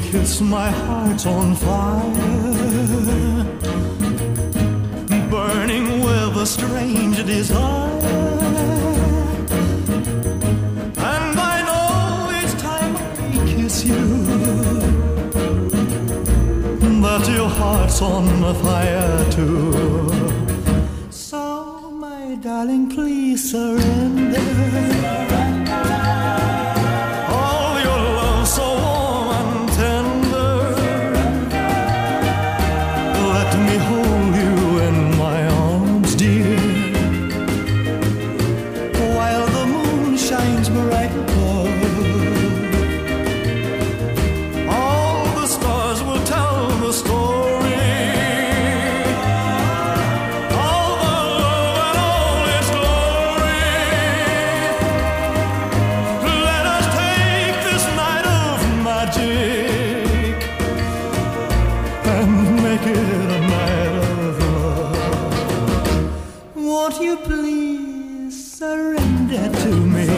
kiss, my heart's on fire, burning with a strange desire. And I know each time I kiss you that your heart's on fire too. So, my darling, please surrender. All your love so warm and tender. Let me hold you in my arms, dear, while the moon shines brighter. All the stars will tell the story. All the love and all its glory. Let us take this night of magic and make it a night of love. Won't you please surrender to me?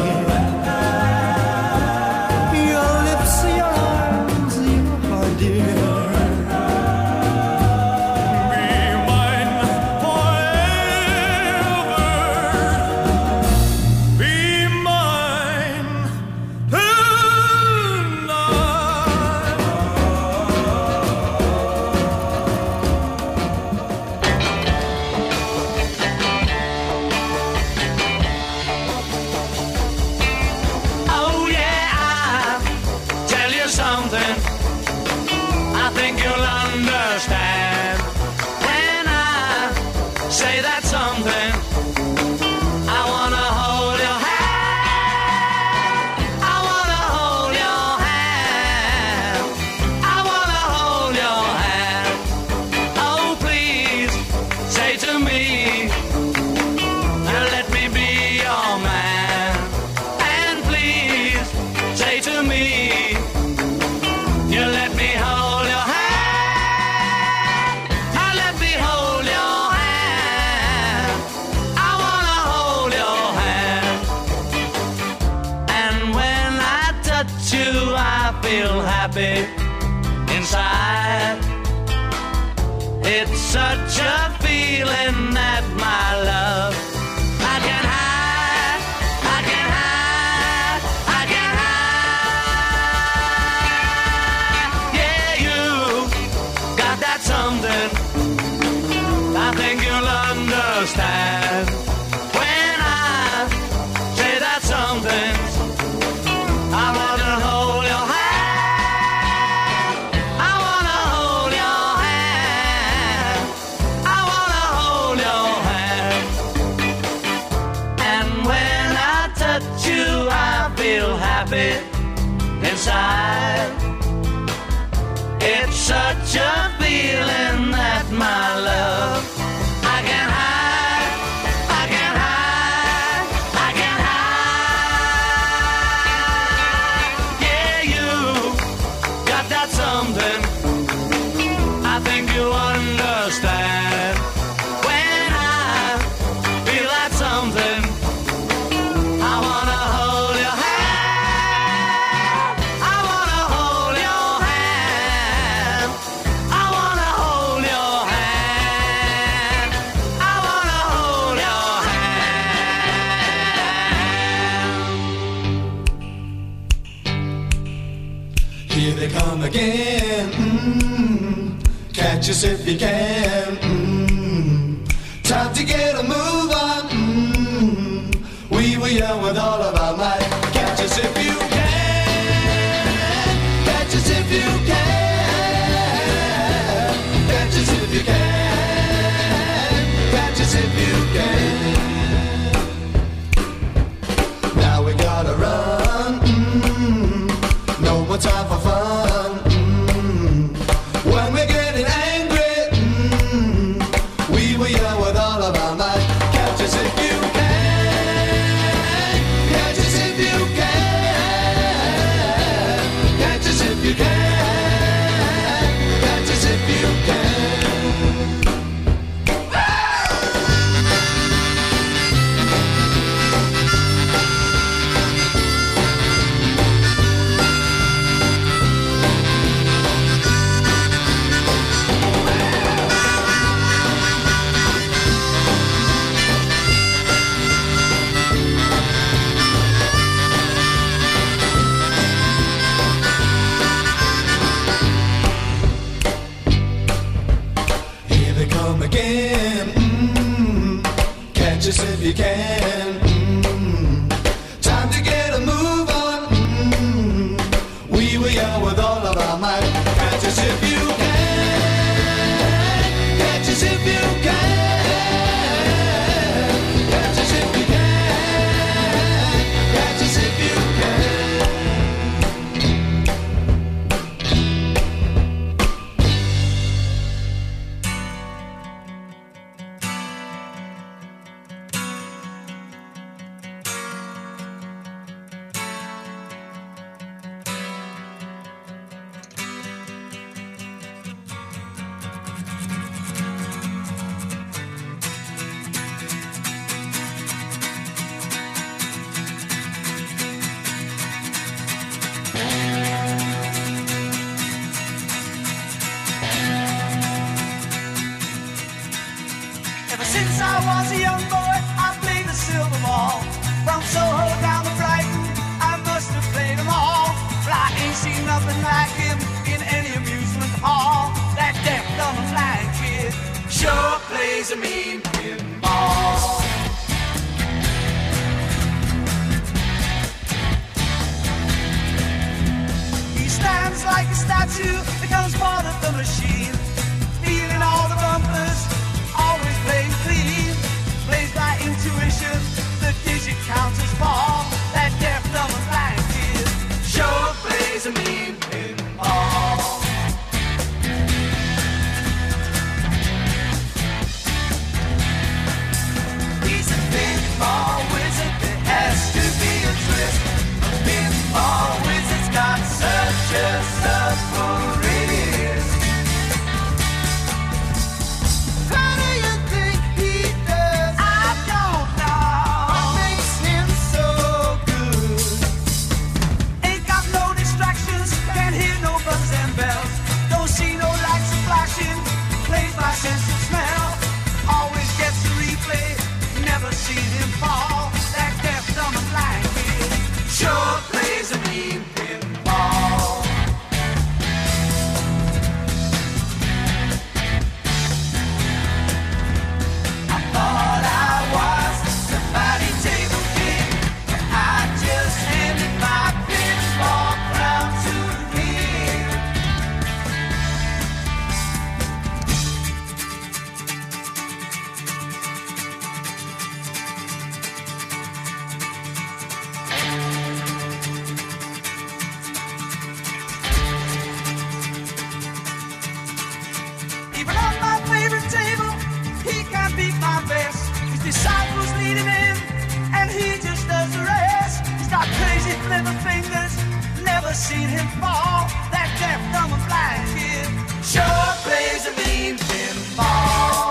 Your lips, your arms, your heart, dear. Be mine forever. Be mine tonight. Oh yeah, I'll tell you something I think you'll understand when I say that something. I wanna hold your hand. I wanna hold your hand. I wanna hold your hand. Oh please, say to me, let me be your man. And please, say to me, you let me hold your hand. Let me hold your hand. I wanna hold your hand. And when I touch you, I feel happy inside. It's such a feeling that my love I can hide, I can hide, I can hide. Yeah, you got that something I think you'll understand when I say that something. I wanna hold your hand. I wanna hold your hand. I wanna hold your hand. And when I touch you, I feel happy inside. It's such a feeling that my love I can hide, I can hide, I can hide. Yeah, you got that something I think you understand when I feel that something. I wanna hold your hand. I wanna hold your hand. I wanna hold your hand. I wanna hold your hand. Here they come again. Catch us if you can. Time to get a move on. We were young with all of our might. Catch us if you can. Catch us if you can. Catch us if you can. Catch us if you can. Now we gotta run. No more time for fun. When we're getting angry, we were young with all of our might. Catch us if you can. Catch us if you can. Catch us if you can. Catch us if you can. us if you can. Time to get a move on. We were young with all of our might. Catch us if you can. Catch us if you can. Catch us if you can. Catch us if you can. Ever since I was a young boy, I played the silver ball. From Soho down to Brighton, I must have played them all. But I ain't seen nothing like him in any amusement hall. That deaf, dumb, and blind kid sure plays a mean pinball. He stands like a statue, becomes part of the machine, feeling all the bumpers, always playing clean, plays by intuition, the digit counters fall. That deaf, dumb, and blind kid sure plays a mean pinball. He's a pinball wizard, there has to be a twist. A pinball wizard's got such a submarine wrist. How do you think he does? I don't know. What makes him so good? Ain't got no distractions, can't hear no buzzers and bells. Don't see no lights flashing, plays by sense of smell. Always gets a replay, never seen him fall. That deaf, dumb, and blind kid sure plays a mean pinball. I thought I was the mighty table king, but I just handed my pinball crown to him. Even on my favorite table, he can't beat my best. His disciples lead him in, and he just does the rest. He's got crazy clever fingers, never seen him fall. That deaf, dumb, and blind kid sure plays a mean pinball.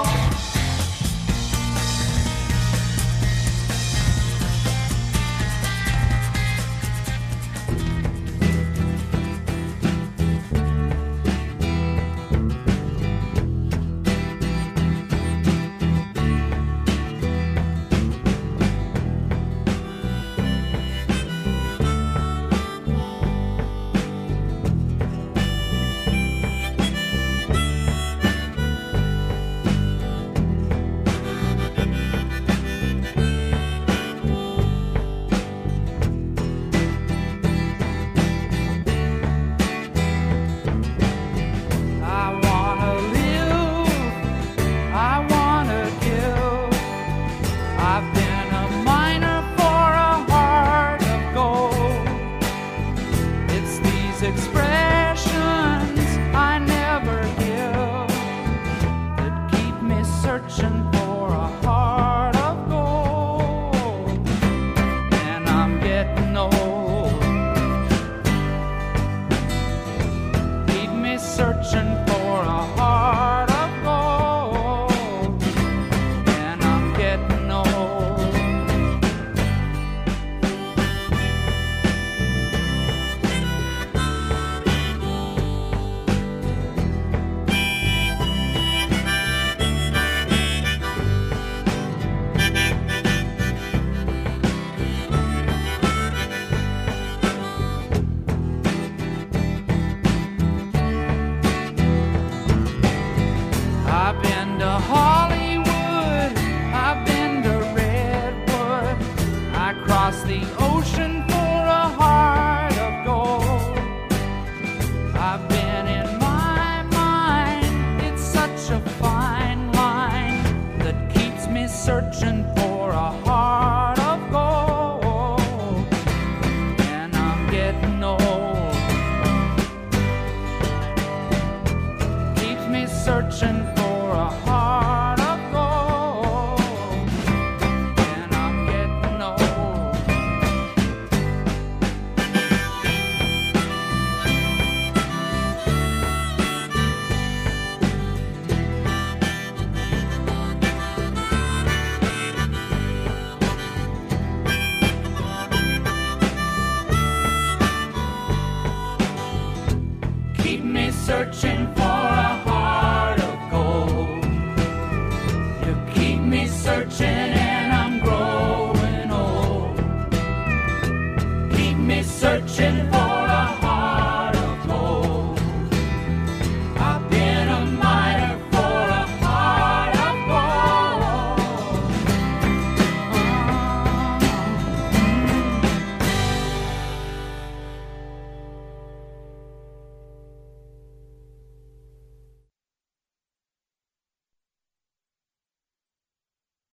searching for a heart of gold, and I'm getting old. Keeps me searching for a heart of gold, and I'm getting old. Keep me searching for a heart of gold. You keep me searching